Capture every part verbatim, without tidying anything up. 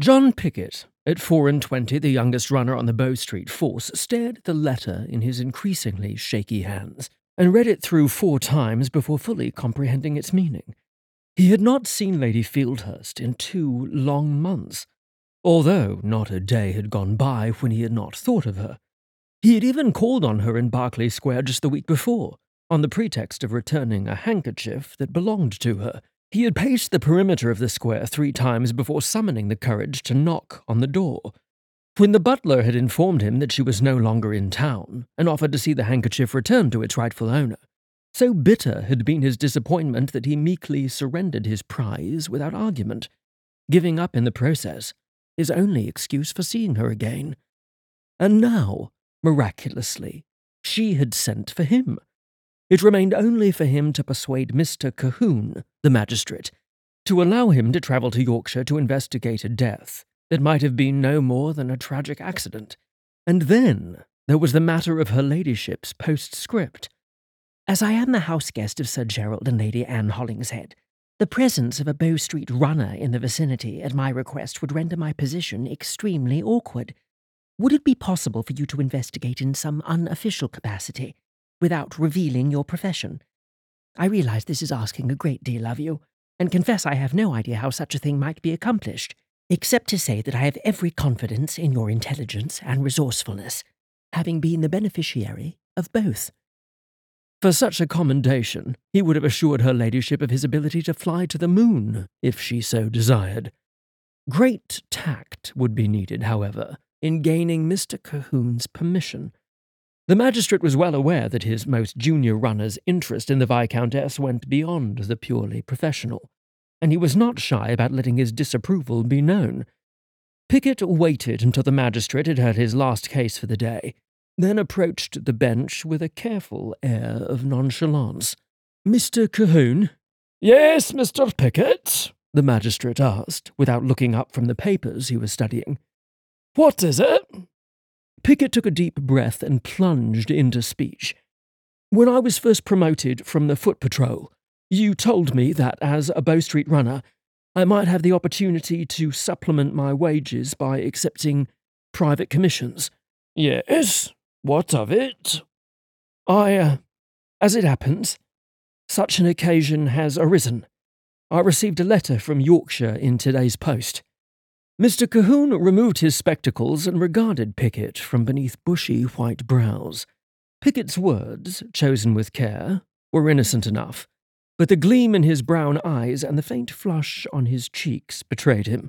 John Pickett, at four and twenty the youngest runner on the Bow Street force, stared at the letter in his increasingly shaky hands, and read it through four times before fully comprehending its meaning. He had not seen Lady Fieldhurst in two long months, although not a day had gone by when he had not thought of her. He had even called on her in Berkeley Square just the week before, on the pretext of returning a handkerchief that belonged to her. He had paced the perimeter of the square three times before summoning the courage to knock on the door. When the butler had informed him that she was no longer in town, and offered to see the handkerchief returned to its rightful owner, so bitter had been his disappointment that he meekly surrendered his prize without argument, giving up in the process his only excuse for seeing her again. And now, miraculously, she had sent for him. It remained only for him to persuade Mister Colquhoun, the magistrate, to allow him to travel to Yorkshire to investigate a death that might have been no more than a tragic accident. And then there was the matter of her ladyship's postscript. As I am the house guest of Sir Gerald and Lady Anne Hollingshead, the presence of a Bow Street runner in the vicinity at my request would render my position extremely awkward. Would it be possible for you to investigate in some unofficial capacity, without revealing your profession? I realize this is asking a great deal of you, and confess I have no idea how such a thing might be accomplished, except to say that I have every confidence in your intelligence and resourcefulness, having been the beneficiary of both. For such a commendation, he would have assured her ladyship of his ability to fly to the moon, if she so desired. Great tact would be needed, however, in gaining Mister Colquhoun's permission. The magistrate was well aware that his most junior runner's interest in the Viscountess went beyond the purely professional, and he was not shy about letting his disapproval be known. Pickett waited until the magistrate had heard his last case for the day, then approached the bench with a careful air of nonchalance. "Mister Colquhoun?" "Yes, Mister Pickett?" the magistrate asked, without looking up from the papers he was studying. "What is it?" Pickett took a deep breath and plunged into speech. "When I was first promoted from the foot patrol, you told me that, as a Bow Street runner, I might have the opportunity to supplement my wages by accepting private commissions." "Yes. What of it?" I, uh, as it happens, such an occasion has arisen. I received a letter from Yorkshire in today's post." Mister Colquhoun removed his spectacles and regarded Pickett from beneath bushy white brows. Pickett's words, chosen with care, were innocent enough, but the gleam in his brown eyes and the faint flush on his cheeks betrayed him.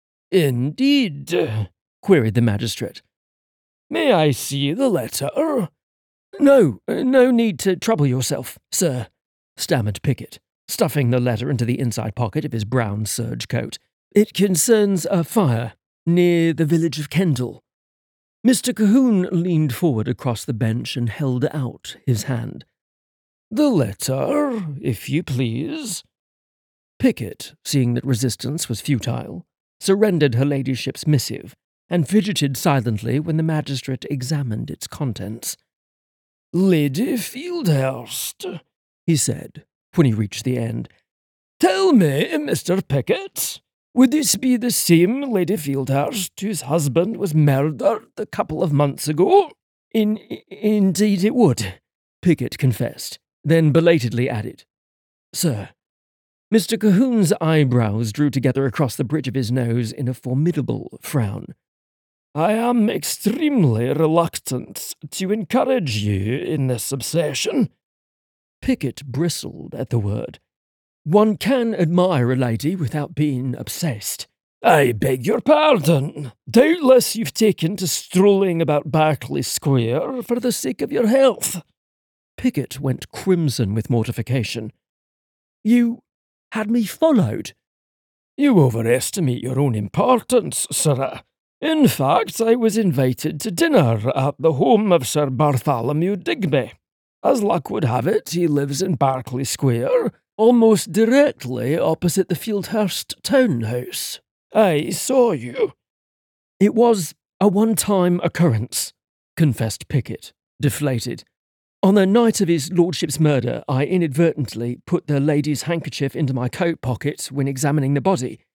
"Indeed?" queried the magistrate. "May I see the letter?" "No, no need to trouble yourself, sir," stammered Pickett, stuffing the letter into the inside pocket of his brown serge coat. "It concerns a fire near the village of Kendal." Mister Colquhoun leaned forward across the bench and held out his hand. "The letter, if you please." Pickett, seeing that resistance was futile, surrendered her ladyship's missive, and fidgeted silently when the magistrate examined its contents. "Lady Fieldhurst," he said, when he reached the end. "Tell me, Mister Pickett, would this be the same Lady Fieldhurst whose husband was murdered a couple of months ago?" In, indeed it would," Pickett confessed, then belatedly added, "Sir." Mister Colquhoun's eyebrows drew together across the bridge of his nose in a formidable frown. "I am extremely reluctant to encourage you in this obsession." Pickett bristled at the word. "One can admire a lady without being obsessed." "I beg your pardon. Doubtless you've taken to strolling about Berkeley Square for the sake of your health." Pickett went crimson with mortification. "You had me followed?" "You overestimate your own importance, sirrah. In fact, I was invited to dinner at the home of Sir Bartholomew Digby. As luck would have it, he lives in Berkeley Square, almost directly opposite the Fieldhurst townhouse. I saw you." "It was a one-time occurrence," confessed Pickett, deflated. "On the night of his lordship's murder, I inadvertently put the lady's handkerchief into my coat pocket when examining the body.